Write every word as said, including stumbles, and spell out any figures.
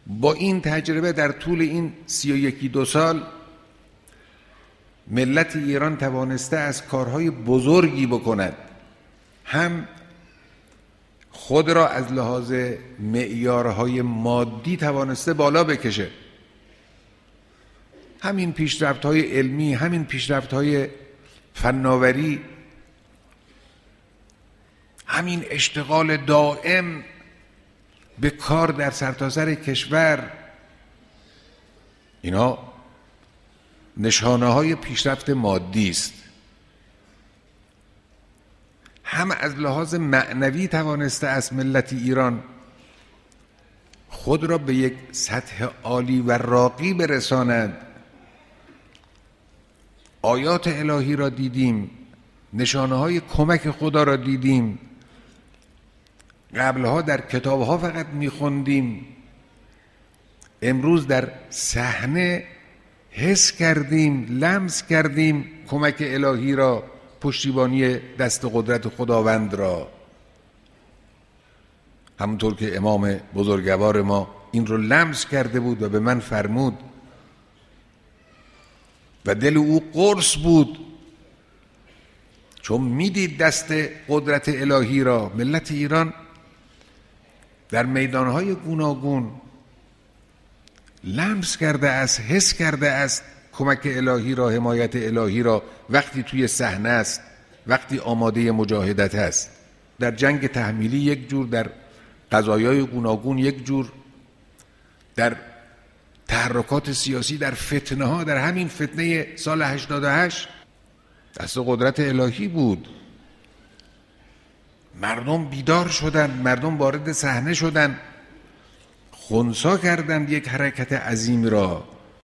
با این تجربه در طول این سی و یکی دو سال ملت ایران توانسته از کارهای بزرگی بکند، هم خود را از لحاظ معیارهای مادی توانسته بالا بکشه، همین پیشرفت‌های علمی، همین پیشرفت‌های فناوری، همین اشتغال دائم به کار در سرتاسر کشور، اینا نشانه های پیشرفت مادی است. هم از لحاظ معنوی توانسته از ملت ایران خود را به یک سطح عالی و راقی برساند. آیات الهی را دیدیم، نشانه های کمک خدا را دیدیم، قبلها در کتابها فقط میخوندیم، امروز در صحنه حس کردیم، لمس کردیم کمک الهی را، پشتیبانی دست قدرت خداوند را. همونطور که امام بزرگوار ما این رو لمس کرده بود و به من فرمود و دل او قرص بود، چون میدید دست قدرت الهی را. ملت ایران در میدانهای گوناگون لمس کرده است، حس کرده است کمک الهی را، حمایت الهی را، وقتی توی صحنه است، وقتی آماده مجاهدت است. در جنگ تحمیلی یک جور، در قضایای گوناگون یک جور، در تحرکات سیاسی، در فتنه ها، در همین فتنه سال هشتاد و هشت دست قدرت الهی بود. مردم بیدار شدند، مردم وارد صحنه شدند، خنثی کردند یک حرکت عظیم را.